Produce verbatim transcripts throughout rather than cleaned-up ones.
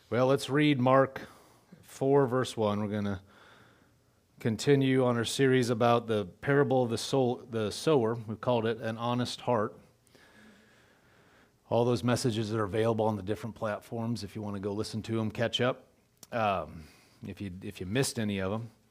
Well, let's read Mark four, verse one. We're going to continue on our series about the parable of the soul, the sower. We've called it An Honest Heart. All those messages are available on the different platforms if you want to go listen to them, catch up, um, if you if you missed any of them.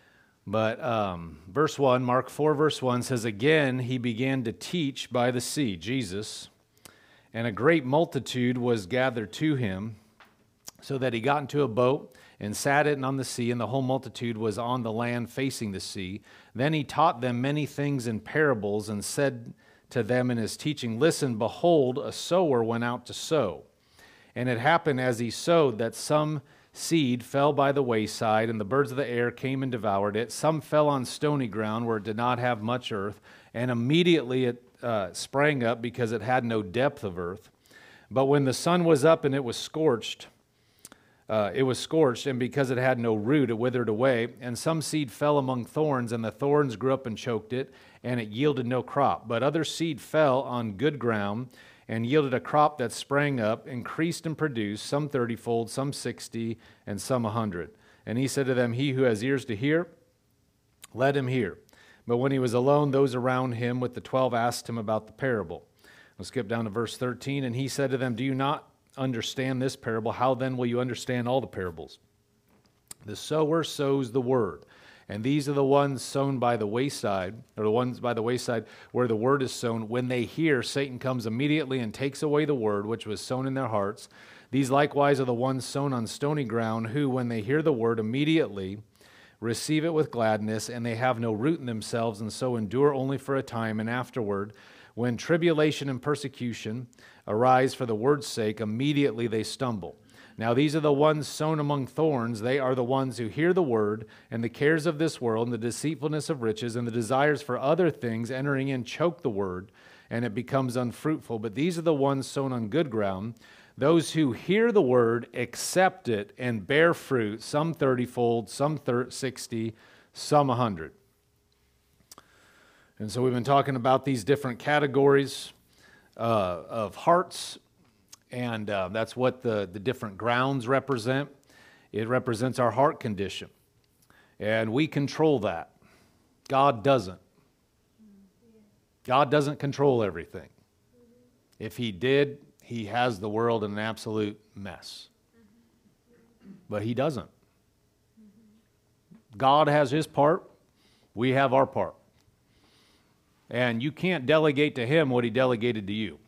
But um, verse one, Mark four, verse one says, "Again he began to teach by the sea," Jesus, "and a great multitude was gathered to him, so that he got into a boat and sat in on the sea, and the whole multitude was on the land facing the sea. Then he taught them many things in parables, and said to them in his teaching, 'Listen, behold, a sower went out to sow. And it happened as he sowed that some seed fell by the wayside, and the birds of the air came and devoured it. Some fell on stony ground where it did not have much earth, and immediately it uh, sprang up because it had no depth of earth. But when the sun was up and it was scorched, Uh, it was scorched, and because it had no root, it withered away. And some seed fell among thorns, and the thorns grew up and choked it, and it yielded no crop. But other seed fell on good ground, and yielded a crop that sprang up, increased and produced, some thirtyfold, some sixty, and some a hundred. And he said to them, 'He who has ears to hear, let him hear.' But when he was alone, those around him with the twelve asked him about the parable." We'll skip down to verse thirteen. "And he said to them, 'Do you not understand this parable? How then will you understand all the parables? The sower sows the word, and these are the ones sown by the wayside, or the ones by the wayside where the word is sown. When they hear, Satan comes immediately and takes away the word which was sown in their hearts. These likewise are the ones sown on stony ground, who, when they hear the word, immediately receive it with gladness, and they have no root in themselves, and so endure only for a time. And afterward, when tribulation and persecution arise for the word's sake, immediately they stumble. Now these are the ones sown among thorns. They are the ones who hear the word, and the cares of this world, and the deceitfulness of riches, and the desires for other things entering in choke the word, and it becomes unfruitful. But these are the ones sown on good ground, those who hear the word, accept it, and bear fruit, some thirtyfold, some sixty, some a hundred." And so we've been talking about these different categories uh, of hearts, and uh, that's what the, the different grounds represent. It represents our heart condition, and we control that. God doesn't. God doesn't control everything. If he did, he has the world in an absolute mess. But he doesn't. God has his part. We have our part. And you can't delegate to him what he delegated to you.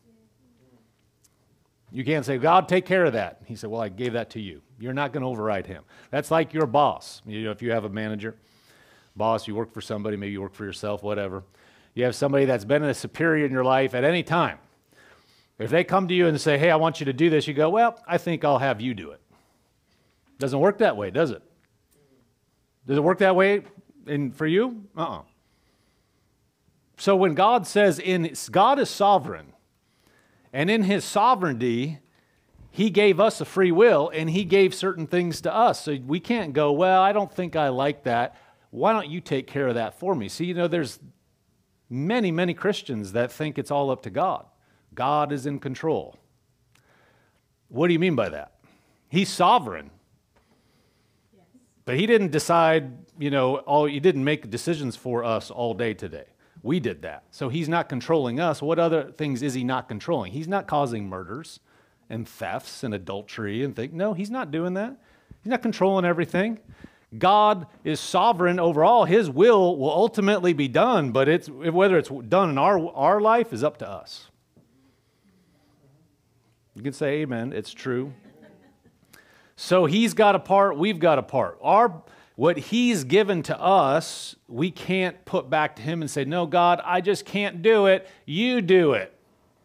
You can't say, "God, take care of that." He said, "Well, I gave that to you." You're not going to override him. That's like your boss. You know, if you have a manager, boss, you work for somebody, maybe you work for yourself, whatever. You have somebody that's been a superior in your life at any time. If they come to you and say, "Hey, I want you to do this," you go, "Well, I think I'll have you do it." Doesn't work that way, does it? Does it work that way in, for you? Uh-uh. So when God says, in God is sovereign, and in his sovereignty, he gave us a free will, and he gave certain things to us. So we can't go, "Well, I don't think I like that. Why don't you take care of that for me?" See, you know, there's many, many Christians that think it's all up to God. God is in control. What do you mean by that? He's sovereign. Yes. But he didn't decide, you know, all, he didn't make decisions for us all day today. We did that. So he's not controlling us. What other things is he not controlling? He's not causing murders and thefts and adultery and things. No, he's not doing that. He's not controlling everything. God is sovereign over all. His will will ultimately be done, but it's whether it's done in our, our life is up to us. You can say amen. It's true. So he's got a part, we've got a part. Our What he's given to us, we can't put back to him and say, "No, God, I just can't do it. You do it."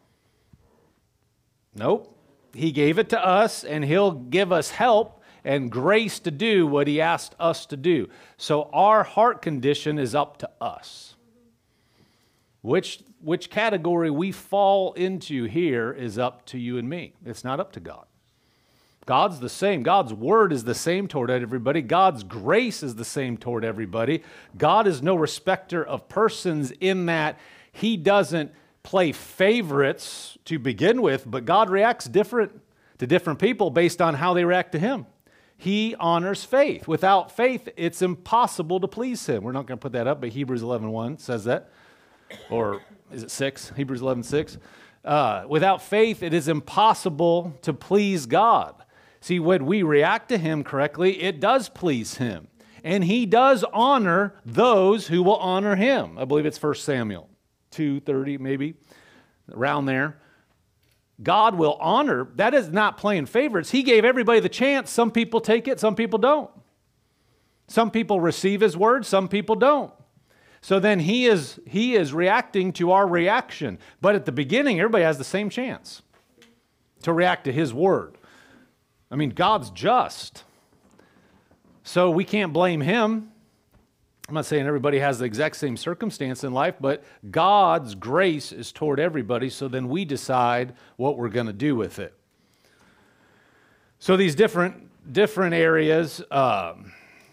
Nope. He gave it to us, and he'll give us help and grace to do what he asked us to do. So our heart condition is up to us. Which, which category we fall into here is up to you and me. It's not up to God. God's the same. God's word is the same toward everybody. God's grace is the same toward everybody. God is no respecter of persons in that he doesn't play favorites to begin with, but God reacts different to different people based on how they react to him. He honors faith. Without faith, it's impossible to please him. We're not going to put that up, but Hebrews eleven one says that. Or is it six? Hebrews eleven six. Uh, without faith, it is impossible to please God. See, when we react to him correctly, it does please him. And he does honor those who will honor him. I believe it's First Samuel two thirty, maybe, around there. God will honor. That is not playing favorites. He gave everybody the chance. Some people take it, some people don't. Some people receive his word, some people don't. So then he is, he is reacting to our reaction. But at the beginning, everybody has the same chance to react to his word. I mean, God's just. So we can't blame him. I'm not saying everybody has the exact same circumstance in life, but God's grace is toward everybody, so then we decide what we're going to do with it. So these different, different areas, um,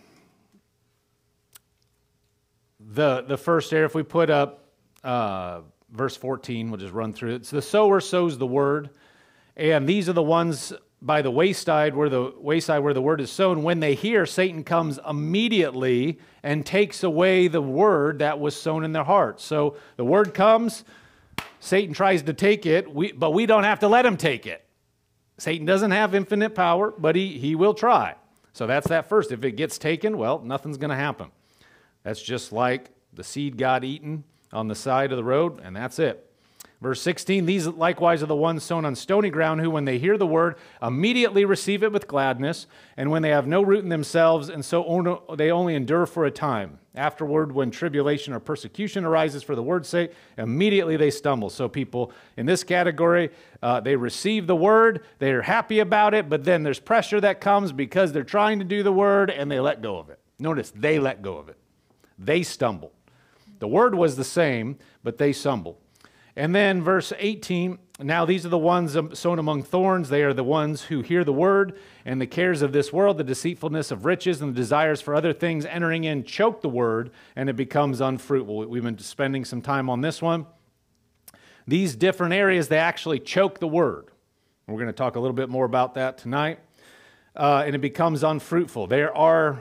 the, the first area, if we put up uh, verse fourteen, we'll just run through it. So the sower sows the word, and these are the ones by the wayside where the wayside where the word is sown. When they hear, Satan comes immediately and takes away the word that was sown in their hearts. So the word comes, Satan tries to take it, we, but we don't have to let him take it. Satan doesn't have infinite power, but he, he will try. So that's that first. If it gets taken, well, nothing's going to happen. That's just like the seed got eaten on the side of the road, and that's it. Verse sixteen, these likewise are the ones sown on stony ground, who when they hear the word, immediately receive it with gladness, and when they have no root in themselves, and so they only endure for a time. Afterward, when tribulation or persecution arises for the word's sake, immediately they stumble. So people in this category, uh, they receive the word, they're happy about it, but then there's pressure that comes because they're trying to do the word, and they let go of it. Notice, they let go of it. They stumbled. The word was the same, but they stumbled. And then verse eighteen, now these are the ones sown among thorns. They are the ones who hear the word, and the cares of this world, the deceitfulness of riches, and the desires for other things entering in choke the word, and it becomes unfruitful. We've been spending some time on this one. These different areas, they actually choke the word. We're going to talk a little bit more about that tonight. Uh, and it becomes unfruitful. There are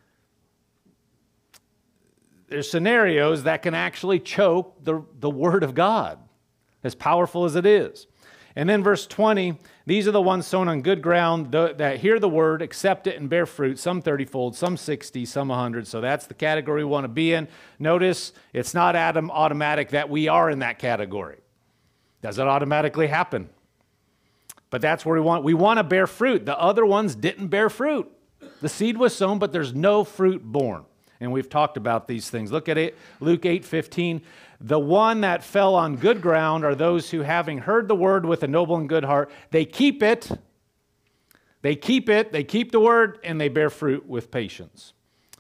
There's scenarios that can actually choke the, the word of God, as powerful as it is. And then verse twenty, these are the ones sown on good ground the, that hear the word, accept it, and bear fruit, some thirty-fold, some sixty, some one hundred. So that's the category we want to be in. Notice it's not Adam automatic that we are in that category. Doesn't automatically happen. But that's where we want. We want to bear fruit. The other ones didn't bear fruit. The seed was sown, but there's no fruit born. And we've talked about these things. Look at it, Luke eight fifteen. The one that fell on good ground are those who, having heard the word with a noble and good heart, they keep it, they keep it, they keep the word, and they bear fruit with patience.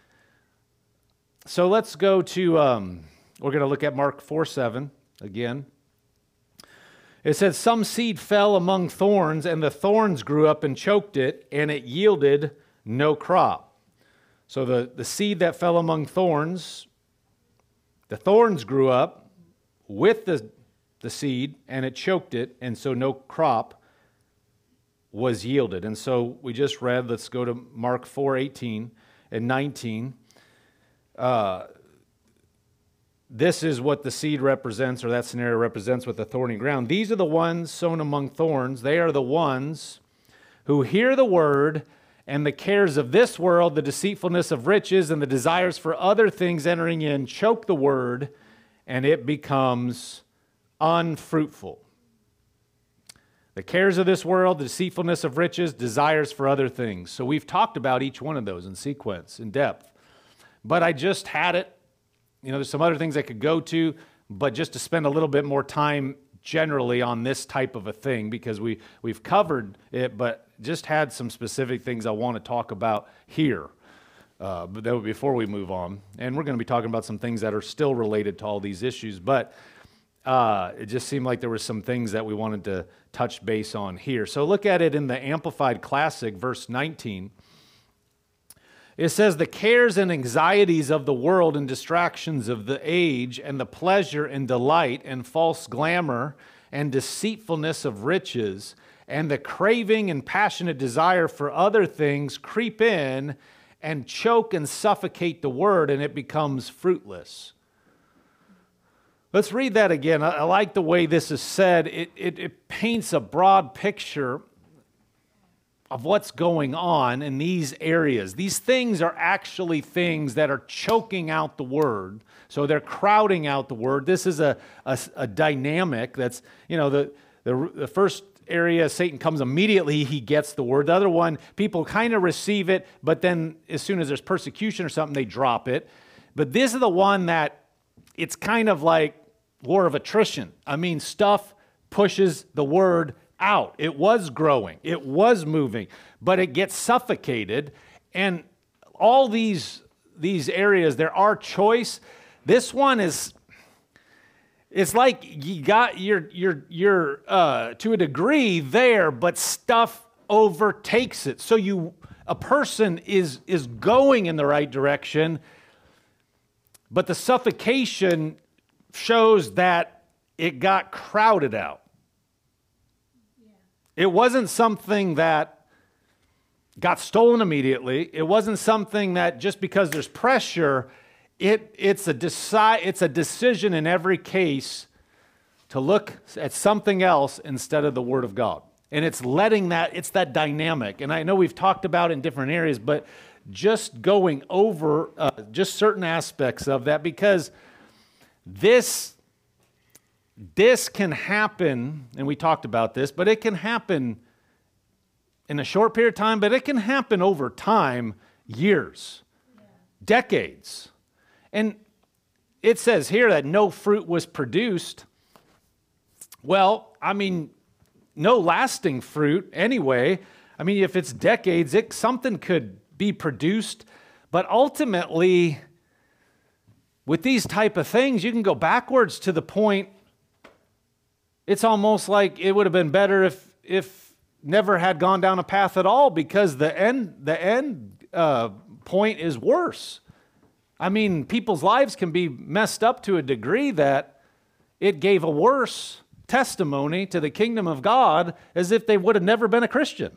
So let's go to, um, we're going to look at Mark four seven again. It says, some seed fell among thorns, and the thorns grew up and choked it, and it yielded no crop. So the, the seed that fell among thorns, the thorns grew up with the, the seed, and it choked it, and so no crop was yielded. And so we just read, let's go to Mark four eighteen and nineteen. Uh, this is what the seed represents, or that scenario represents with the thorny ground. These are the ones sown among thorns. They are the ones who hear the word, and the cares of this world, the deceitfulness of riches, and the desires for other things entering in choke the word, and it becomes unfruitful. The cares of this world, the deceitfulness of riches, desires for other things. So we've talked about each one of those in sequence, in depth. But I just had it. You know, there's some other things I could go to, but just to spend a little bit more time generally on this type of a thing, because we, we've covered it, but just had some specific things I want to talk about here uh, but that, before we move on. And we're going to be talking about some things that are still related to all these issues, but uh, it just seemed like there were some things that we wanted to touch base on here. So look at it in the Amplified Classic, verse nineteen. It says, the cares and anxieties of the world and distractions of the age and the pleasure and delight and false glamour and deceitfulness of riches, and the craving and passionate desire for other things creep in and choke and suffocate the word, and it becomes fruitless. Let's read that again. I, I like the way this is said. It, it, it paints a broad picture of what's going on in these areas. These things are actually things that are choking out the word. So they're crowding out the word. This is a, a, a dynamic that's, you know, the, the, the first area, Satan comes immediately, he gets the word. The other one, people kind of receive it, but then as soon as there's persecution or something, they drop it. But this is the one that it's kind of like war of attrition. I mean, stuff pushes the word out. It was growing. It was moving, but it gets suffocated. And all these, these areas, there are choice. This one is, it's like you got, you're, you're, you're uh, to a degree there, but stuff overtakes it. So you, a person is, is going in the right direction, but the suffocation shows that it got crowded out. It wasn't something that got stolen immediately. It wasn't something that just because there's pressure, it, it's, a deci- it's a decision in every case to look at something else instead of the Word of God. And it's letting that, it's that dynamic. And I know we've talked about it in different areas, but just going over uh, just certain aspects of that, because this This can happen, and we talked about this, but it can happen in a short period of time, but it can happen over time, years, yeah. decades. And it says here that no fruit was produced. Well, I mean, no lasting fruit anyway. I mean, if it's decades, it, something could be produced, but ultimately, with these type of things, you can go backwards to the point. It's almost like it would have been better if if never had gone down a path at all, because the end the end uh, point is worse. I mean, people's lives can be messed up to a degree that it gave a worse testimony to the kingdom of God as if they would have never been a Christian.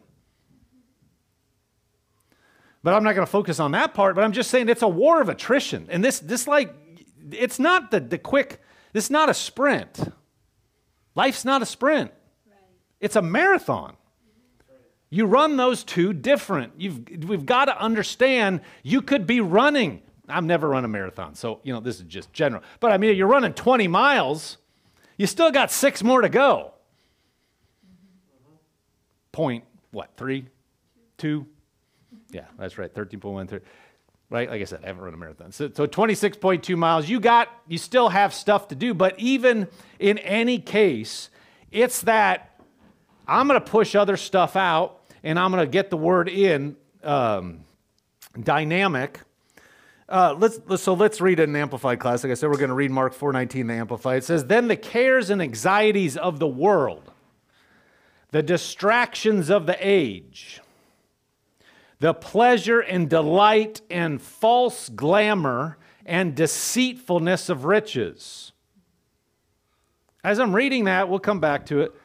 But I'm not going to focus on that part, but I'm just saying it's a war of attrition. And this, this like, it's not the, the quick, this is not a sprint. Life's not a sprint. Right. It's a marathon. You run those two different. You've, we've got to understand you could be running. I've never run a marathon, so, you know, this is just general. But, I mean, you're running twenty miles. You still got six more to go. Mm-hmm. Point, what, three? Two? Yeah, that's right, thirteen point one three. Right, like I said, I haven't run a marathon. So, so twenty-six point two miles, you got, you still have stuff to do. But even in any case, it's that I'm going to push other stuff out, and I'm going to get the word in um, dynamic. Uh, let's, let's so let's read it in the Amplified class. Like I said, we're going to read Mark four nineteen, the Amplified. It says, "Then the cares and anxieties of the world, the distractions of the age, the pleasure and delight and false glamour and deceitfulness of riches." As I'm reading that, we'll come back to it.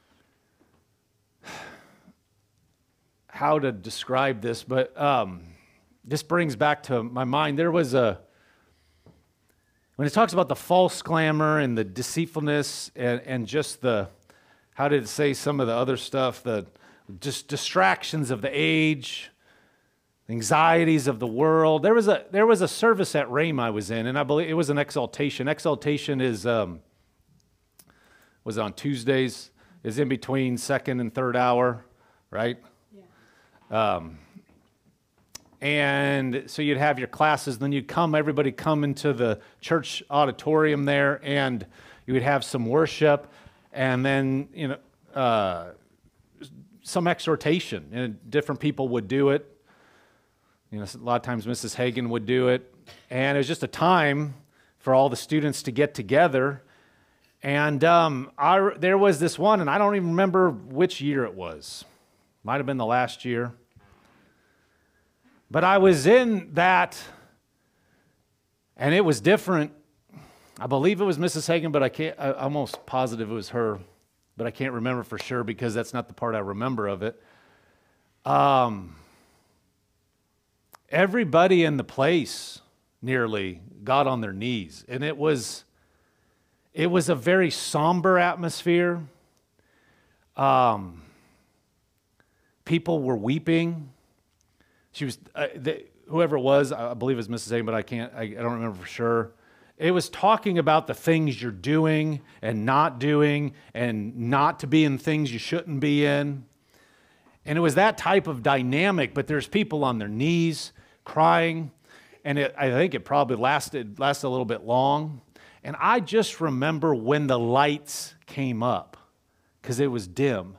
How to describe this, but um, this brings back to my mind, there was a, when it talks about the false glamour and the deceitfulness and, and just the, how did it say some of the other stuff, the just distractions of the age, anxieties of the world. There was a there was a service at Rhema I was in, and I believe it was an exaltation. Exaltation is um, was it on Tuesdays? Is in between second and third hour, right? Yeah. Um, and so you'd have your classes, then you'd come, everybody come into the church auditorium there, and you would have some worship, and then you know uh, some exhortation, and different people would do it. You know, a lot of times Missus Hagan would do it, and it was just a time for all the students to get together. And um, I, there was this one, and I don't even remember which year it was. Might have been the last year. But I was in that, and it was different. I believe it was Missus Hagan, but I can't, I'm almost positive it was her. but I can't remember for sure because that's not the part I remember of it. Um, everybody in the place nearly got on their knees, and it was it was a very somber atmosphere. Um, people were weeping. She was uh, the, whoever it was, I believe it was Missus A, but I can't. I, I don't remember for sure. It was talking about the things you're doing and not doing, and not to be in things you shouldn't be in. And it was that type of dynamic. But there's people on their knees crying, and it, I think it probably lasted lasted a little bit long. And I just remember when the lights came up, because it was dim.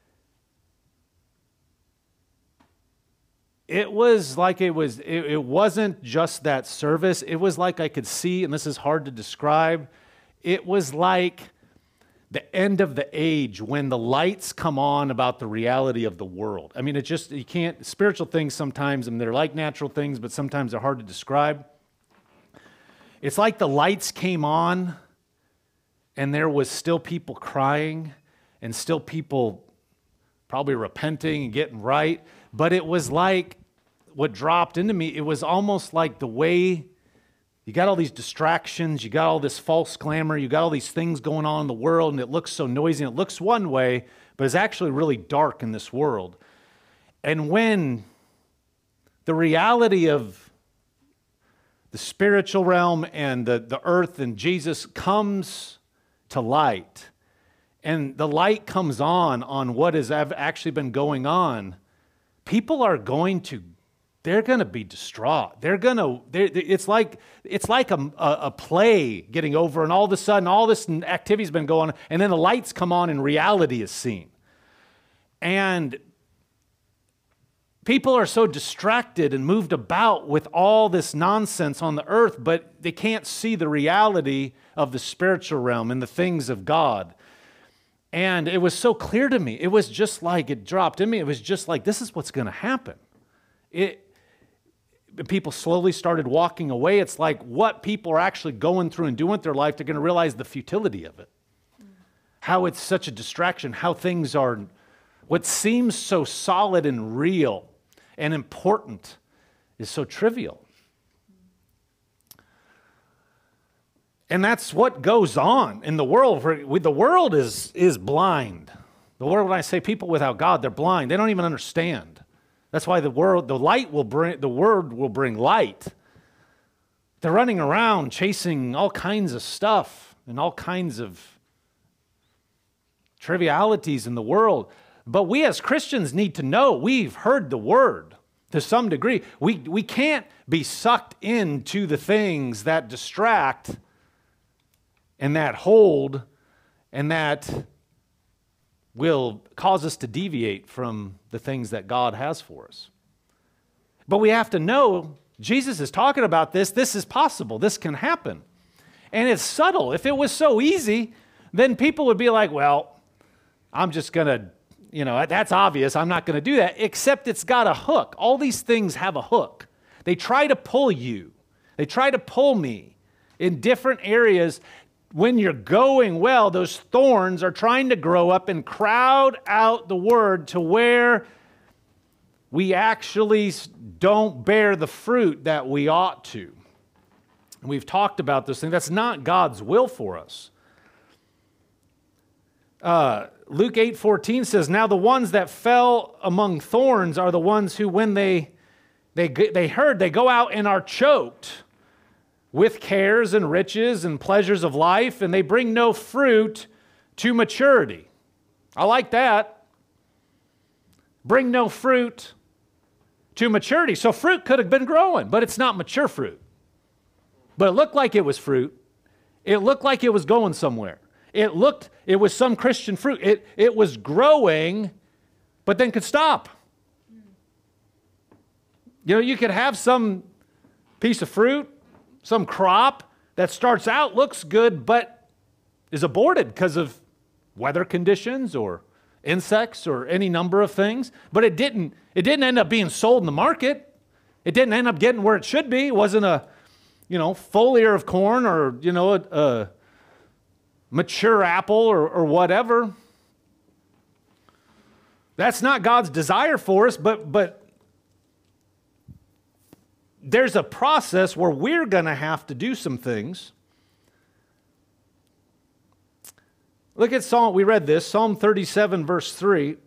It was like it was, it, it wasn't just that service. It was like I could see, and this is hard to describe, it was like the end of the age when the lights come on about the reality of the world. I mean, it just, you can't, spiritual things sometimes, I mean, they're like natural things, but sometimes they're hard to describe. It's like the lights came on and there was still people crying and still people probably repenting and getting right. But it was like what dropped into me, it was almost like the way you got all these distractions, you got all this false glamour, you got all these things going on in the world, and it looks so noisy, and it looks one way, but it's actually really dark in this world. And when the reality of the spiritual realm and the, the earth and Jesus comes to light, and the light comes on on what has actually been going on, people are going to, they're going to be distraught. They're going to, they're, it's like it's like a, a, a play getting over, and all of a sudden all this activity's been going on, and then the lights come on and reality is seen. And people are so distracted and moved about with all this nonsense on the earth, but they can't see the reality of the spiritual realm and the things of God. And it was so clear to me. It was just like, it dropped in me. It was just like, this is what's going to happen. It, people slowly started walking away. It's like what people are actually going through and doing with their life, they're going to realize the futility of it. Mm. How it's such a distraction, how things are, what seems so solid and real and important is so trivial. And that's what goes on in the world. The world is, is blind. The world, when I say people without God, they're blind. They don't even understand. That's why the world, the light will bring, the word will bring light. They're running around chasing all kinds of stuff and all kinds of trivialities in the world. But we as Christians need to know we've heard the word to some degree. We, we can't be sucked into the things that distract and that hold, and that will cause us to deviate from the things that God has for us. But we have to know, Jesus is talking about this, this is possible, this can happen. And it's subtle. If it was so easy, then people would be like, well, I'm just going to, you know, that's obvious, I'm not going to do that, except it's got a hook. All these things have a hook. They try to pull you. They try to pull me in different areas. When you're going well, those thorns are trying to grow up and crowd out the word to where we actually don't bear the fruit that we ought to. And we've talked about this thing. That's not God's will for us. Uh, Luke eight fourteen says, now the ones that fell among thorns are the ones who, when they, they, they heard, they go out and are choked with cares and riches and pleasures of life, and they bring no fruit to maturity. I like that. Bring no fruit to maturity. So fruit could have been growing, but it's not mature fruit. But it looked like it was fruit. It looked like it was going somewhere. It looked, it was some Christian fruit. It, it was growing, but then could stop. You know, you could have some piece of fruit, some crop that starts out, looks good, but is aborted because of weather conditions or insects or any number of things. But it didn't, it didn't end up being sold in the market. It didn't end up getting where it should be. It wasn't a, you know, full ear of corn or, you know, a, a mature apple or, or whatever. That's not God's desire for us, but, but there's a process where we're going to have to do some things. Look at Psalm, we read this, Psalm thirty-seven, verse three.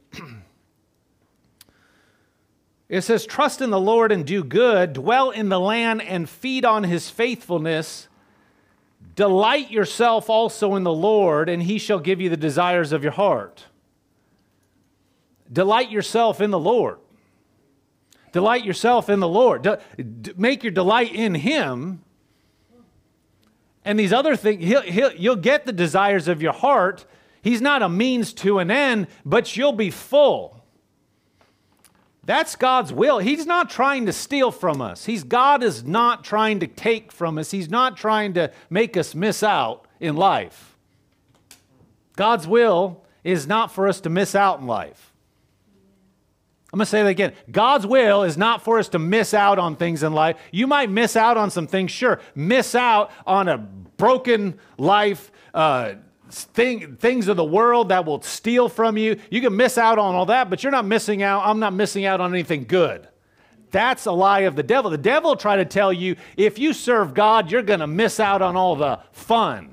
It says, trust in the Lord and do good, dwell in the land and feed on his faithfulness. Delight yourself also in the Lord, and he shall give you the desires of your heart. Delight yourself in the Lord. Delight yourself in the Lord. De- de- make your delight in him. And these other things, he'll, he'll, you'll get the desires of your heart. He's not a means to an end, but you'll be full. That's God's will. He's not trying to steal from us. He's, God is not trying to take from us. He's not trying to make us miss out in life. God's will is not for us to miss out in life. I'm going to say that again. God's will is not for us to miss out on things in life. You might miss out on some things, sure. Miss out on a broken life, uh, Thing, things of the world that will steal from you. You can miss out on all that, but you're not missing out. I'm not missing out on anything good. That's a lie of the devil. The devil will try to tell you, if you serve God, you're going to miss out on all the fun.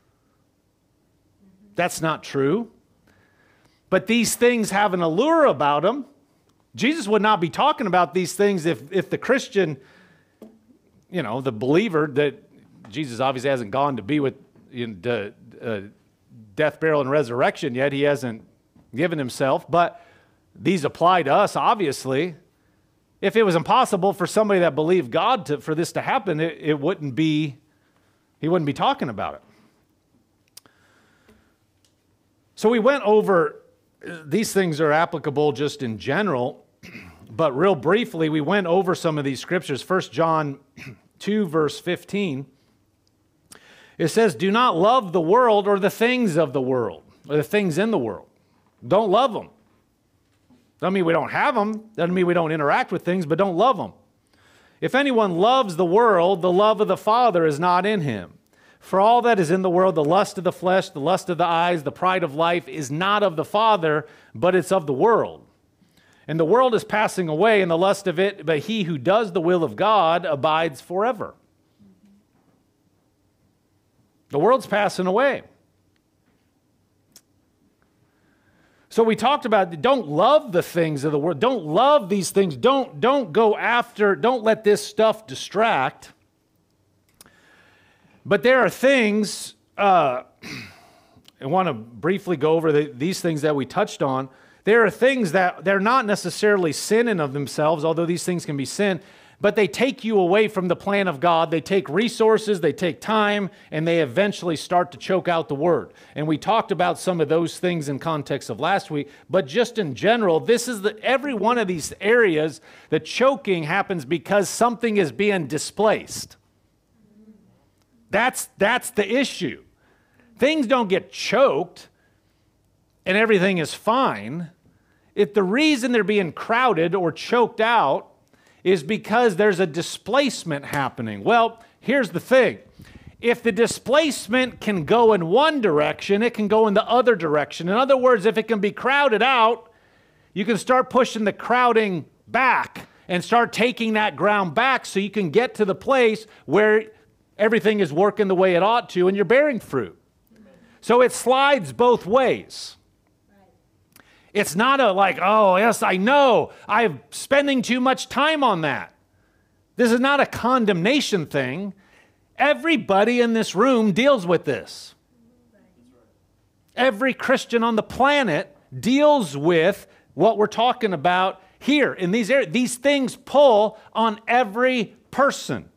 That's not true. But these things have an allure about them. Jesus would not be talking about these things if, if the Christian, you know, the believer, that Jesus obviously hasn't gone to be with, you know, the, uh, death, burial, and resurrection yet. He hasn't given himself, but these apply to us, obviously. If it was impossible for somebody that believed God to, for this to happen, it, it wouldn't be, he wouldn't be talking about it. So we went over, these things are applicable just in general, but real briefly, we went over some of these scriptures. First John two, verse fifteen. It says, do not love the world or the things of the world, or the things in the world. Don't love them. Doesn't mean we don't have them. Doesn't mean we don't interact with things, but don't love them. If anyone loves the world, the love of the Father is not in him. For all that is in the world, the lust of the flesh, the lust of the eyes, the pride of life, is not of the Father, but it's of the world. And the world is passing away, and the lust of it, but he who does the will of God abides forever. The world's passing away. So we talked about, don't love the things of the world. Don't love these things. Don't, don't go after, don't let this stuff distract. But there are things, uh, I want to briefly go over the, these things that we touched on. There are things that they're not necessarily sin in of themselves, although these things can be sin, but they take you away from the plan of God. They take resources, they take time, and they eventually start to choke out the word. And we talked about some of those things in context of last week, but just in general, this is the, every one of these areas, the choking happens because something is being displaced. That's, that's the issue. Things don't get choked and everything is fine. If the reason they're being crowded or choked out is because there's a displacement happening. Well, here's the thing. If the displacement can go in one direction, it can go in the other direction. In other words, if it can be crowded out, you can start pushing the crowding back and start taking that ground back so you can get to the place where everything is working the way it ought to and you're bearing fruit. So it slides both ways. It's not a like, oh, yes, I know. I'm spending too much time on that. This is not a condemnation thing. Everybody in this room deals with this. Every Christian on the planet deals with what we're talking about here in these areas. These things pull on every person.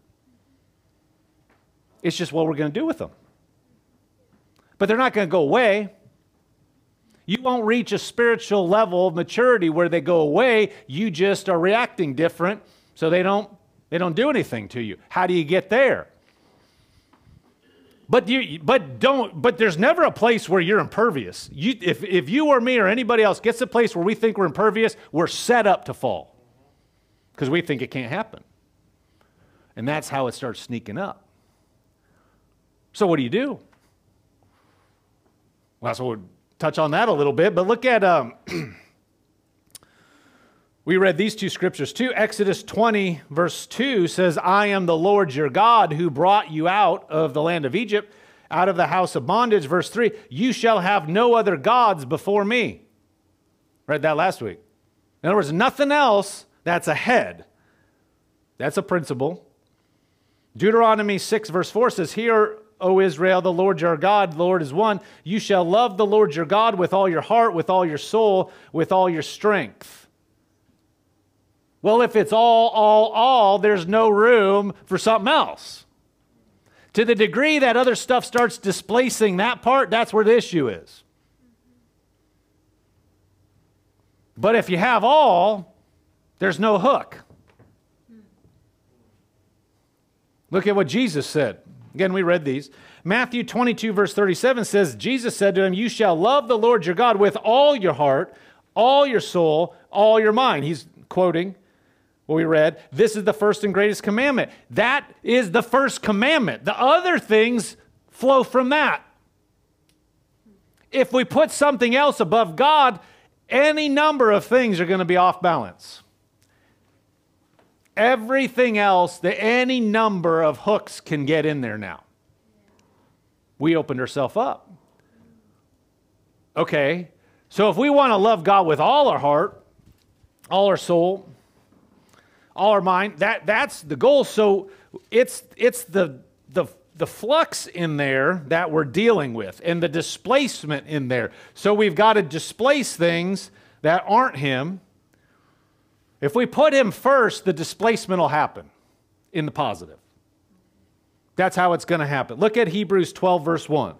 It's just what we're going to do with them. But they're not going to go away. You won't reach a spiritual level of maturity where they go away. You just are reacting different, so they don't, they don't do anything to you. How do you get there? But you, but don't, but there's never a place where you're impervious. You, if, if you or me or anybody else gets a place where we think we're impervious, we're set up to fall because we think it can't happen. And that's how it starts sneaking up. So what do you do? Well, that's what we'll touch on that a little bit, but look at um, We read these two scriptures too. Exodus twenty, verse two says, I am the Lord your God who brought you out of the land of Egypt, out of the house of bondage. Verse three, you shall have no other gods before me. Read that last week. In other words, nothing else that's ahead. That's a principle. Deuteronomy six, verse four says, Hear, O Israel, the Lord your God, the Lord is one. You shall love the Lord your God with all your heart, with all your soul, with all your strength. Well, if it's all, all, all, there's no room for something else. To the degree that other stuff starts displacing that part, that's where the issue is. But if you have all, there's no hook. Look at what Jesus said. Again, we read these. Matthew twenty-two, verse thirty-seven says, Jesus said to him, you shall love the Lord your God with all your heart, all your soul, all your mind. He's quoting what we read. This is the first and greatest commandment. That is the first commandment. The other things flow from that. If we put something else above God, any number of things are going to be off balance. Everything else, that any number of hooks can get in there now. We opened ourselves up. Okay, so if we want to love God with all our heart, all our soul, all our mind, that, that's the goal. So it's, it's the, the, the flux in there that we're dealing with and the displacement in there. So we've got to displace things that aren't Him. If we put Him first, the displacement will happen in the positive. That's how it's going to happen. Look at Hebrews twelve, verse one.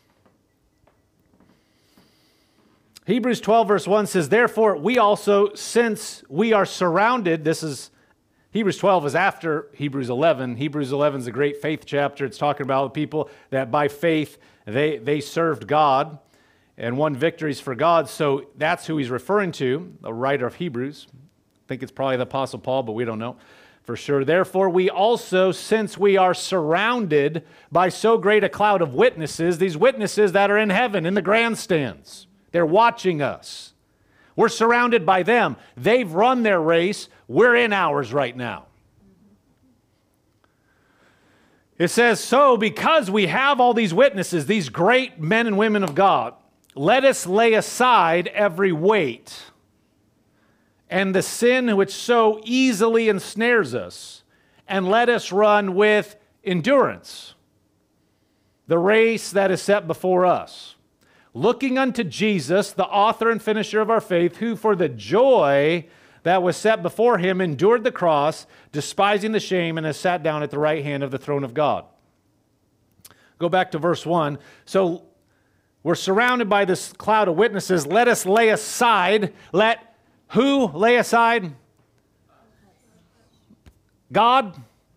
Hebrews twelve, verse one says, Therefore, we also, since we are surrounded, this is, Hebrews twelve is after Hebrews eleven. Hebrews eleven is a great faith chapter. It's talking about people that by faith, they, they served God and won victories for God. So that's who he's referring to, the writer of Hebrews. I think it's probably the Apostle Paul, but we don't know for sure. Therefore, we also, since we are surrounded by so great a cloud of witnesses, these witnesses that are in heaven, in the grandstands, they're watching us. We're surrounded by them. They've run their race. We're in ours right now. It says, so because we have all these witnesses, these great men and women of God, let us lay aside every weight and the sin which so easily ensnares us, and let us run with endurance the race that is set before us, looking unto Jesus, the author and finisher of our faith, who for the joy that was set before him endured the cross, despising the shame, and has sat down at the right hand of the throne of God. Go back to verse one. So we're surrounded by this cloud of witnesses. Let us lay aside, let who lay aside? God?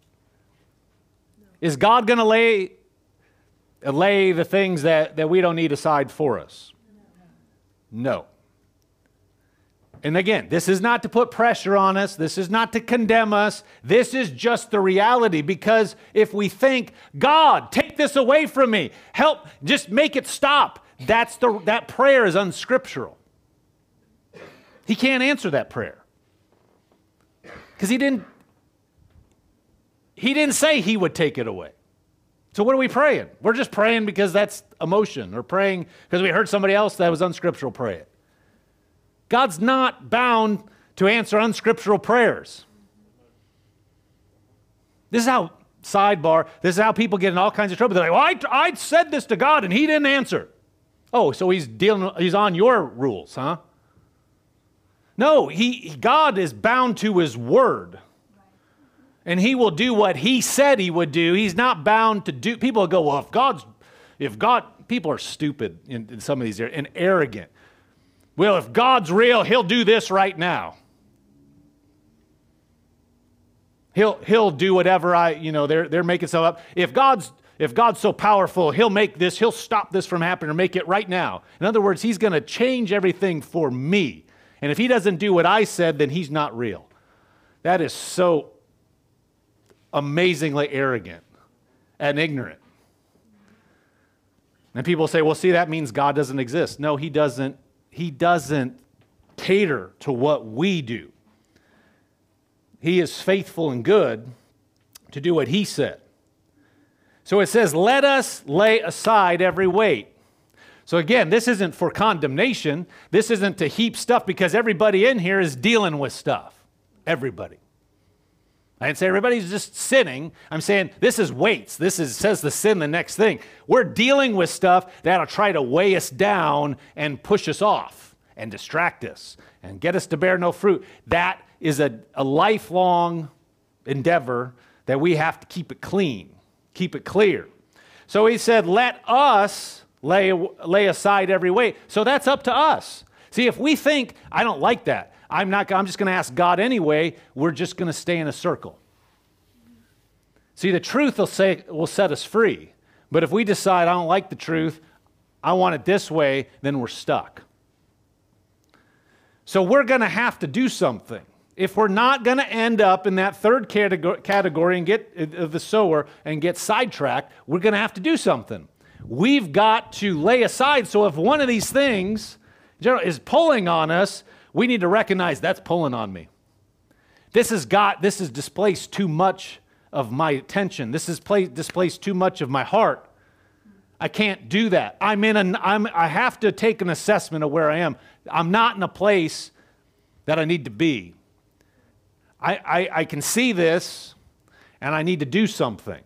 Is God going to lay, lay the things that, that we don't need aside for us? No. And again, this is not to put pressure on us. This is not to condemn us. This is just the reality, because if we think, God, take this away from me, help, just make it stop, that's the, that prayer is unscriptural. He can't answer that prayer because he didn't, he didn't say he would take it away. So what are we praying? We're just praying because that's emotion, or praying because we heard somebody else that was unscriptural pray it. God's not bound to answer unscriptural prayers. This is how, sidebar, this is how people get in all kinds of trouble. They're like, well, I, I said this to God and he didn't answer. Oh, so he's dealing, he's on your rules, huh? No, he, God is bound to his word. And he will do what he said he would do. He's not bound to do. People go, well, if God's, if God, people are stupid in, in some of these areas and arrogant. Well, if God's real, he'll do this right now. He'll, he'll do whatever I, you know, they're, they're making stuff up. If God's, if God's so powerful, he'll make this, he'll stop this from happening or make it right now. In other words, he's going to change everything for me. And if he doesn't do what I said, then he's not real. That is so amazingly arrogant and ignorant. And people say, well, see, that means God doesn't exist. No, he doesn't. He doesn't cater to what we do. He is faithful and good to do what He said. So it says, let us lay aside every weight. So again, this isn't for condemnation. This isn't to heap stuff, because everybody in here is dealing with stuff. Everybody. I didn't say everybody's just sinning. I'm saying this is weights. This is says the sin, the next thing. We're dealing with stuff that'll try to weigh us down and push us off and distract us and get us to bear no fruit. That is a, a lifelong endeavor that we have to keep it clean, keep it clear. So he said, let us lay, lay aside every weight. So that's up to us. See, if we think, I don't like that, I'm not, I'm just going to ask God anyway, we're just going to stay in a circle. See, the truth will say, will set us free. But if we decide, I don't like the truth, I want it this way, then we're stuck. So we're going to have to do something. If we're not going to end up in that third category and get uh, the sower and get sidetracked, we're going to have to do something. We've got to lay aside. So if one of these things is pulling on us, we need to recognize that's pulling on me. This has got, this has displaced too much of my attention. This has placed, displaced too much of my heart. I can't do that. I'm in an, I'm, I have to take an assessment of where I am. I'm not in a place that I need to be. I, I, I can see this, and I need to do something.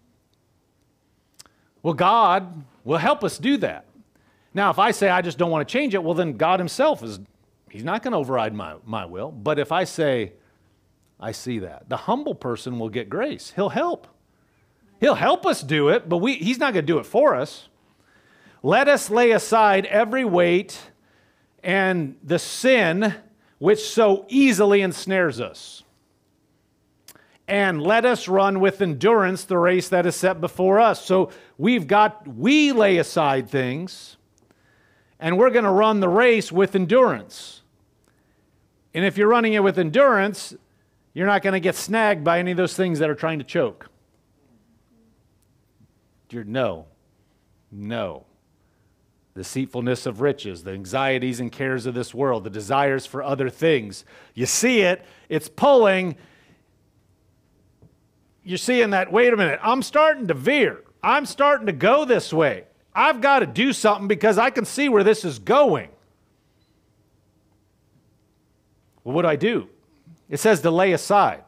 Well, God will help us do that. Now, if I say I just don't want to change it, well, then God himself is, he's not going to override my, my will. But if I say, I see that, the humble person will get grace. He'll help. He'll help us do it, but we, he's not going to do it for us. Let us lay aside every weight and the sin which so easily ensnares us. And let us run with endurance the race that is set before us. So we've got, we lay aside things, and we're going to run the race with endurance. And if you're running it with endurance, you're not going to get snagged by any of those things that are trying to choke. You're, no, no. Deceitfulness of riches, the anxieties and cares of this world, the desires for other things. You see it, it's pulling. You're seeing that, wait a minute, I'm starting to veer. I'm starting to go this way. I've got to do something because I can see where this is going. Well, what do I do? It says to lay aside.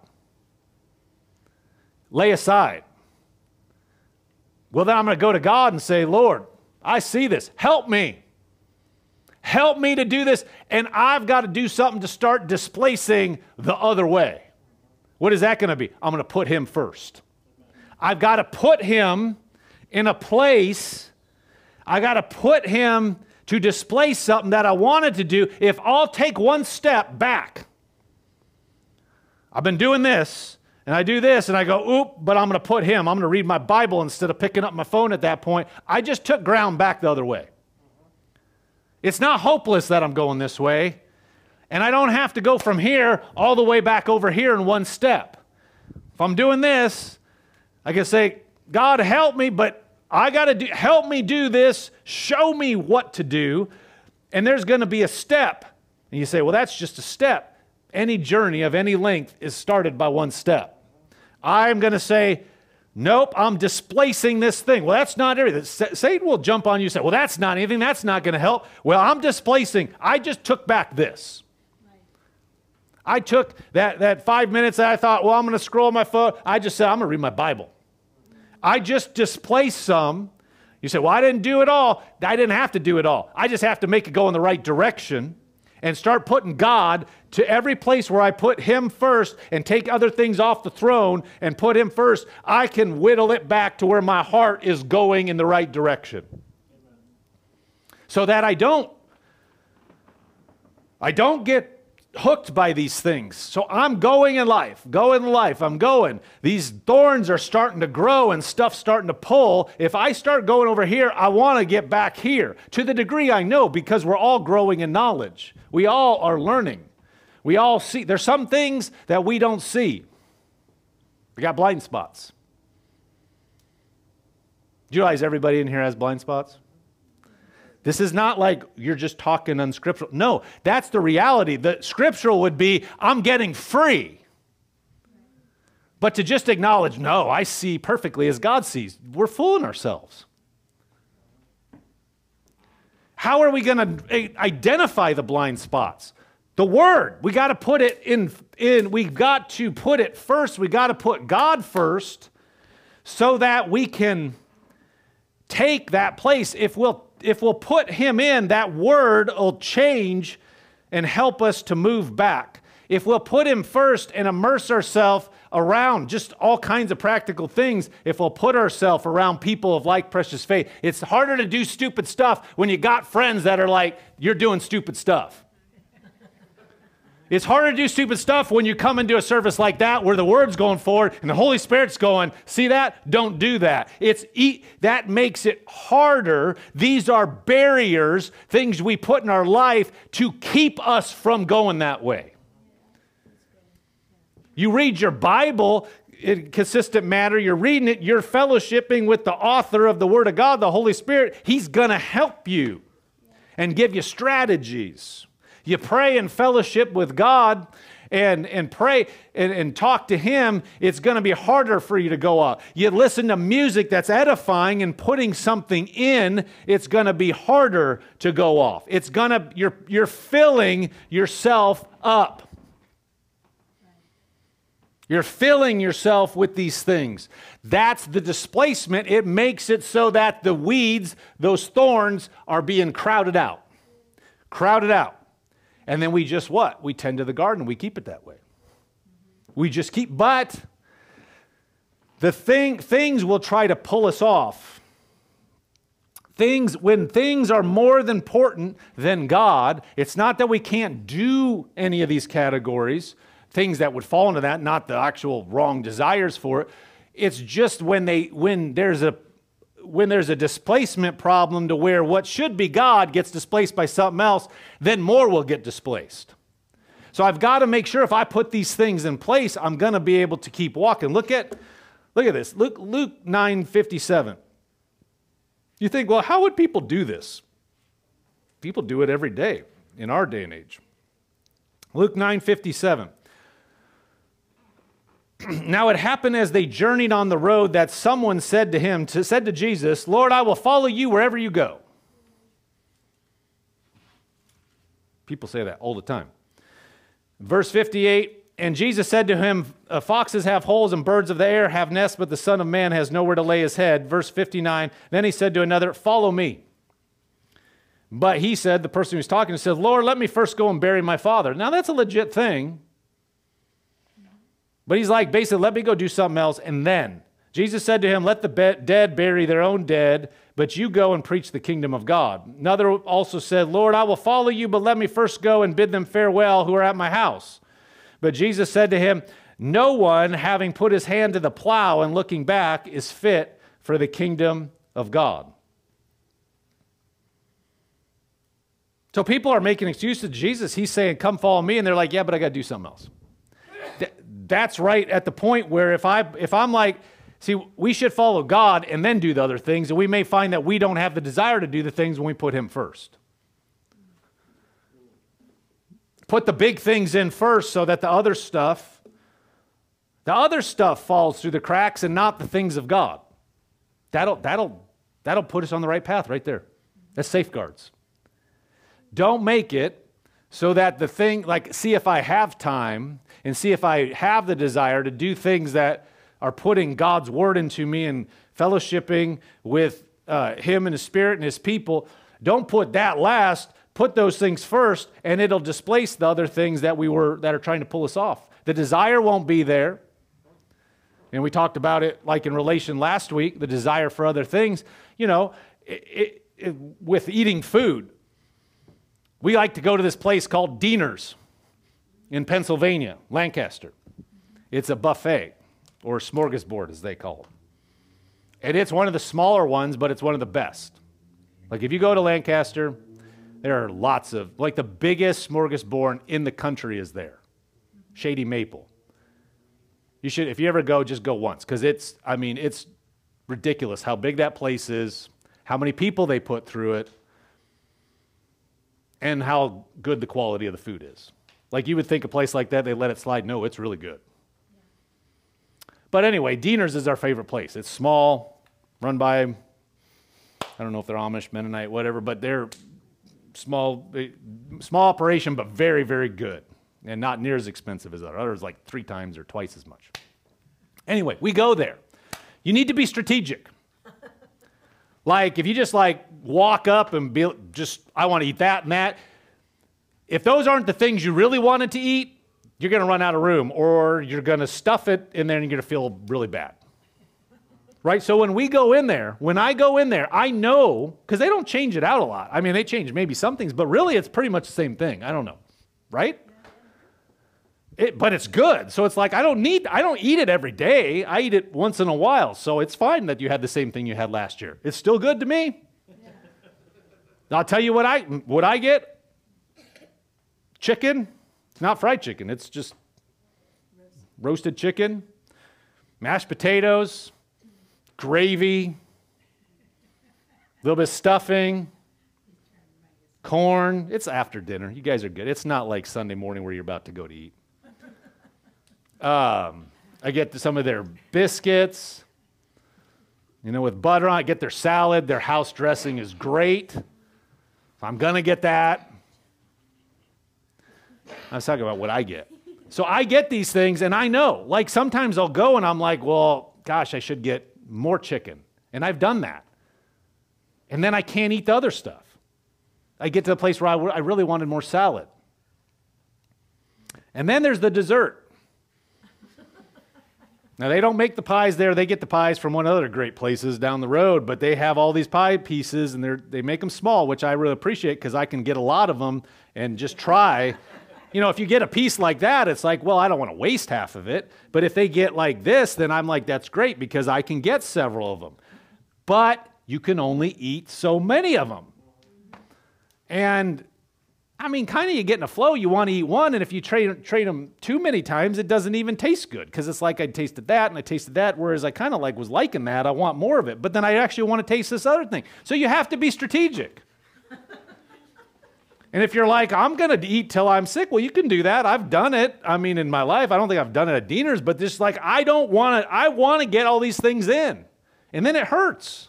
Lay aside. Well, then I'm going to go to God and say, Lord, I see this. Help me. Help me to do this. And I've got to do something to start displacing the other way. What is that going to be? I'm going to put him first. I've got to put him in a place. I got to put him to displace something that I wanted to do. If I'll take one step back, I've been doing this, and I do this, and I go, oop, but I'm going to put him. I'm going to read my Bible instead of picking up my phone at that point. I just took ground back the other way. It's not hopeless that I'm going this way, and I don't have to go from here all the way back over here in one step. If I'm doing this, I can say, God, help me, but I got to do, help me do this. Show me what to do, and there's going to be a step. And you say, well, that's just a step. Any journey of any length is started by one step. I'm going to say, nope, I'm displacing this thing. Well, that's not everything. Satan will jump on you and say, well, that's not anything. That's not going to help. Well, I'm displacing. I just took back this. Right. I took that, that five minutes that I thought, well, I'm going to scroll my phone. I just said, I'm going to read my Bible. I just displaced some. You say, well, I didn't do it all. I didn't have to do it all. I just have to make it go in the right direction and start putting God to every place where I put him first and take other things off the throne and put him first. I can whittle it back to where my heart is going in the right direction. Amen. So that I don't, I don't get hooked by these things. So I'm going in life, going in life, I'm going. These thorns are starting to grow and stuff's starting to pull. If I start going over here, I want to get back here. To the degree I know, because we're all growing in knowledge. We all are learning. We all see. There's some things that we don't see. We got blind spots. Do you realize everybody in here has blind spots? This is not like you're just talking unscriptural. No, that's the reality. The scriptural would be, I'm getting free. But to just acknowledge, no, I see perfectly as God sees, we're fooling ourselves. How are we going to identify the blind spots? The Word. We got to put it in, in, we've got to put it first. We got to put God first so that we can take that place. If we'll, if we'll put Him in, that Word will change and help us to move back. If we'll put Him first and immerse ourselves around just all kinds of practical things, if we'll put ourselves around people of like precious faith, it's harder to do stupid stuff when you got friends that are like, you're doing stupid stuff. It's harder to do stupid stuff when you come into a service like that where the Word's going forward and the Holy Spirit's going, see that? Don't do that. It's e- that makes it harder. These are barriers, things we put in our life to keep us from going that way. You read your Bible in consistent manner, you're reading it, you're fellowshipping with the author of the Word of God, the Holy Spirit. He's going to help you and give you strategies. You pray and fellowship with God and, and pray and, and talk to Him, it's going to be harder for you to go out. You listen to music that's edifying and putting something in, it's going to be harder to go off. It's going to, you're, you're filling yourself up. You're filling yourself with these things. That's the displacement. It makes it so that the weeds, those thorns, are being crowded out. Crowded out. And then we just what? We tend to the garden. We keep it that way. We just keep, but the thing, things will try to pull us off. Things, when things are more important than God, it's not that we can't do any of these categories, things that would fall into that, not the actual wrong desires for it. It's just when they, when there's a, when there's a displacement problem to where what should be God gets displaced by something else, then more will get displaced. So I've got to make sure if I put these things in place, I'm going to be able to keep walking. Look at, look at this. Luke, Luke nine fifty-seven. You think, well, how would people do this? People do it every day in our day and age. Luke nine fifty-seven. Now it happened as they journeyed on the road that someone said to him, to, said to Jesus, Lord, I will follow you wherever you go. People say that all the time. Verse fifty-eight, and Jesus said to him, foxes have holes and birds of the air have nests, but the Son of Man has nowhere to lay his head. Verse fifty-nine, then he said to another, follow me. But he said, the person who was talking, said, Lord, let me first go and bury my father. Now that's a legit thing. But he's like, basically, let me go do something else. And then Jesus said to him, let the be- dead bury their own dead, but you go and preach the kingdom of God. Another also said, Lord, I will follow you, but let me first go and bid them farewell who are at my house. But Jesus said to him, no one, having put his hand to the plow and looking back, is fit for the kingdom of God. So people are making excuses to Jesus. He's saying, come follow me. And they're like, yeah, but I got to do something else. That's right at the point where if, I, if I'm like, see, we should follow God and then do the other things, and we may find that we don't have the desire to do the things when we put Him first. Put the big things in first so that the other stuff, the other stuff falls through the cracks and not the things of God. That'll, that'll, that'll put us on the right path right there. That's safeguards. Don't make it so that the thing, like, see if I have time and see if I have the desire to do things that are putting God's word into me and fellowshipping with uh, Him and His Spirit and His people. Don't put that last. Put those things first, and it'll displace the other things that we were that are trying to pull us off. The desire won't be there. And we talked about it like in relation last week, the desire for other things. You know, it, it, it, with eating food. We like to go to this place called Diener's in Pennsylvania, Lancaster. It's a buffet, or smorgasbord as they call it. And it's one of the smaller ones, but it's one of the best. Like if you go to Lancaster, there are lots of, like the biggest smorgasbord in the country is there. Shady Maple. You should, if you ever go, just go once, because it's, I mean, it's ridiculous how big that place is, how many people they put through it, and how good the quality of the food is. Like you would think a place like that, they let it slide. No, it's really good. but anyway, Dieners is our favorite place. It's small, run by, I don't know if they're Amish, Mennonite, whatever, but they're small, small operation, but very, very good. And not near as expensive as others. Others like three times or twice as much. Anyway, we go there. You need to be strategic. Like, if you just like walk up and be just, I want to eat that and that. If those aren't the things you really wanted to eat, you're going to run out of room, or you're going to stuff it in there and you're going to feel really bad. Right? So when we go in there, when I go in there, I know, because they don't change it out a lot. I mean, they change maybe some things, but really it's pretty much the same thing. I don't know. Right? It, but it's good. So it's like, I don't need, I don't eat it every day. I eat it once in a while. So it's fine that you had the same thing you had last year. It's still good to me. I'll tell you what I, what I get. Chicken. It's not fried chicken. It's just roasted chicken, mashed potatoes, gravy, a little bit of stuffing, corn. It's after dinner. You guys are good. It's not like Sunday morning where you're about to go to eat. Um, I get some of their biscuits, you know, with butter on it. I get their salad. Their house dressing is great. I'm going to get that. I was talking about what I get. So I get these things, and I know. Like, sometimes I'll go, and I'm like, well, gosh, I should get more chicken. And I've done that. And then I can't eat the other stuff. I get to the place where I, I really wanted more salad. And then there's the dessert. Now, they don't make the pies there. They get the pies from one of the other great places down the road, but they have all these pie pieces, and they're, they make them small, which I really appreciate because I can get a lot of them and just try. You know, if you get a piece like that, it's like, well, I don't want to waste half of it. But if they get like this, then I'm like, that's great because I can get several of them. But you can only eat so many of them. And I mean, kind of you get in a flow, you want to eat one, and if you trade, trade them too many times, it doesn't even taste good, because it's like I tasted that, and I tasted that, whereas I kind of like was liking that, I want more of it, but then I actually want to taste this other thing. So you have to be strategic. And if you're like, I'm going to eat till I'm sick, well, you can do that. I've done it. I mean, in my life, I don't think I've done it at Dieners, but just like, I don't want to, I want to get all these things in, and then it hurts.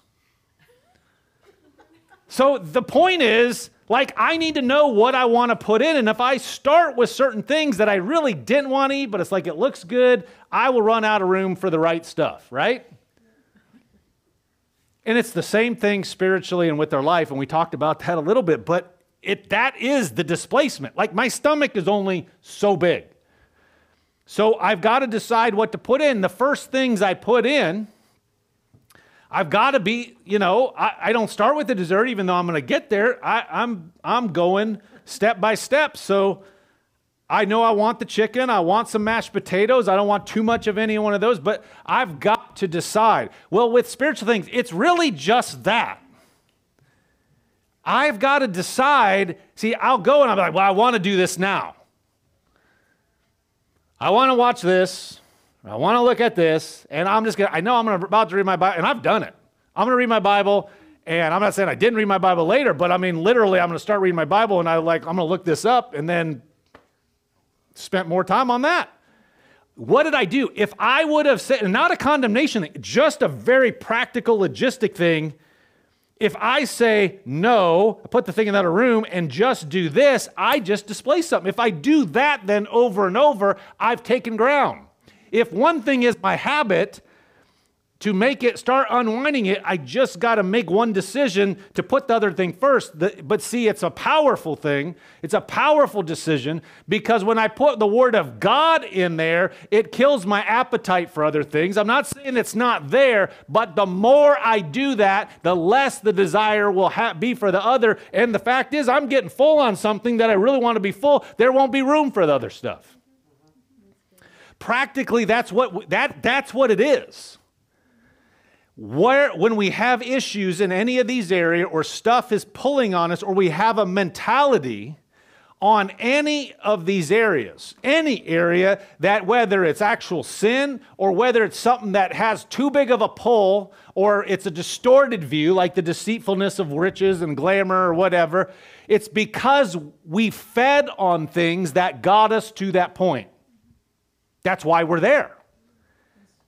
So the point is, like, I need to know what I want to put in, and if I start with certain things that I really didn't want to eat, but it's like it looks good, I will run out of room for the right stuff, right? And it's the same thing spiritually and with our life, and we talked about that a little bit, but it that is the displacement. Like, my stomach is only so big. So I've got to decide what to put in. The first things I put in, I've got to be, you know, I, I don't start with the dessert, even though I'm going to get there. I, I'm, I'm going step by step. So I know I want the chicken. I want some mashed potatoes. I don't want too much of any one of those, but I've got to decide. Well, with spiritual things, it's really just that. I've got to decide. See, I'll go and I'll be like, well, I want to do this now. I want to watch this. I want to look at this, and I'm just going to, I know I'm gonna, about to read my Bible, and I've done it. I'm going to read my Bible, and I'm not saying I didn't read my Bible later, but I mean, literally, I'm going to start reading my Bible, and I like, I'm going to look this up, and then spent more time on that. What did I do? If I would have said, not a condemnation thing, just a very practical, logistic thing, if I say no, I put the thing in that room and just do this, I just displace something. If I do that then over and over, I've taken ground. If one thing is my habit, to make it, start unwinding it, I just got to make one decision to put the other thing first. The, but see, it's a powerful thing. It's a powerful decision, because when I put the Word of God in there, it kills my appetite for other things. I'm not saying it's not there, but the more I do that, the less the desire will ha- be for the other. And the fact is, I'm getting full on something that I really want to be full. There won't be room for the other stuff. Practically, that's what that that's what it is. Where, when we have issues in any of these areas, or stuff is pulling on us, or we have a mentality on any of these areas, any area, that whether it's actual sin or whether it's something that has too big of a pull, or it's a distorted view like the deceitfulness of riches and glamour or whatever, it's because we fed on things that got us to that point. That's why we're there.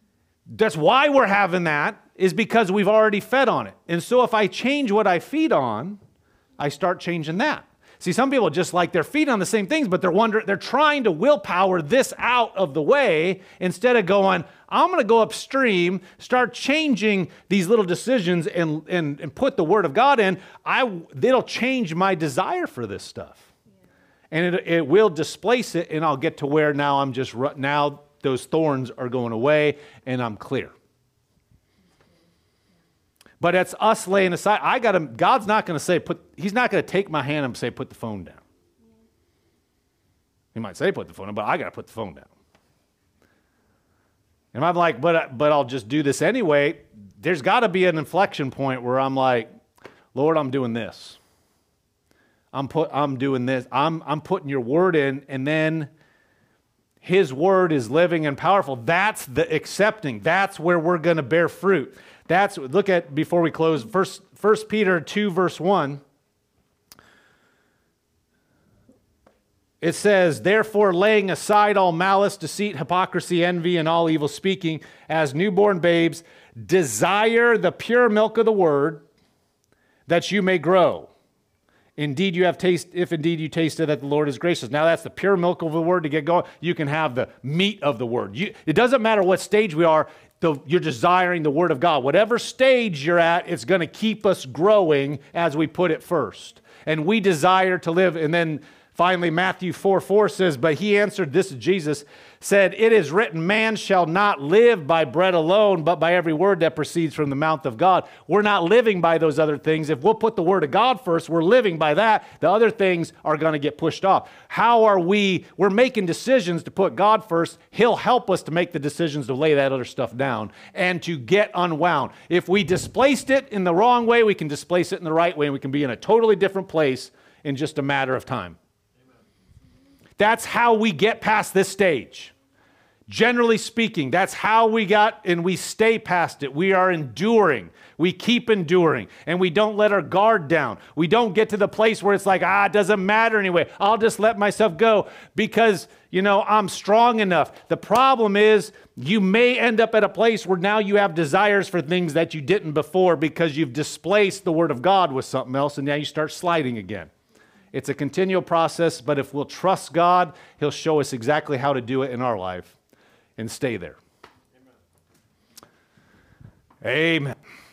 That's why we're having that, is because we've already fed on it. And so if I change what I feed on, I start changing that. See, some people just like they're feeding on the same things, but they're wondering, they're trying to willpower this out of the way instead of going, I'm going to go upstream, start changing these little decisions and, and, and put the Word of God in. I, it'll change my desire for this stuff. Yeah. And it, it will displace it, and I'll get to where now I'm just, now those thorns are going away and I'm clear. But it's us laying aside. I got to, God's not going to say, put, he's not going to take my hand and say, put the phone down. He might say, put the phone down, but I got to put the phone down. And I'm like, but, but I'll just do this anyway. There's got to be an inflection point where I'm like, Lord, I'm doing this. I'm put, I'm doing this. I'm, I'm putting your word in, and then his word is living and powerful. That's the accepting. That's where we're going to bear fruit. That's, look at, before we close, First, First Peter two, verse one. It says, therefore, laying aside all malice, deceit, hypocrisy, envy, and all evil speaking, as newborn babes, desire the pure milk of the word, that you may grow. Indeed, you have taste, if indeed you tasted that the Lord is gracious. Now that's the pure milk of the word to get going. You can have the meat of the word. You, it doesn't matter what stage we are, the, you're desiring the word of God. Whatever stage you're at, it's going to keep us growing as we put it first. And we desire to live. And then finally, Matthew four four says, but he answered, this is Jesus, said, it is written, man shall not live by bread alone, but by every word that proceeds from the mouth of God. We're not living by those other things. If we'll put the word of God first, we're living by that. The other things are going to get pushed off. How are we? We're making decisions to put God first. He'll help us to make the decisions to lay that other stuff down and to get unwound. If we displaced it in the wrong way, we can displace it in the right way, and we can be in a totally different place in just a matter of time. That's how we get past this stage. Generally speaking, that's how we got, and we stay past it. We are enduring. We keep enduring, and we don't let our guard down. We don't get to the place where it's like, ah, it doesn't matter anyway. I'll just let myself go because, you know, I'm strong enough. The problem is you may end up at a place where now you have desires for things that you didn't before because you've displaced the Word of God with something else, and now you start sliding again. It's a continual process, but if we'll trust God, he'll show us exactly how to do it in our life and stay there. Amen. Amen.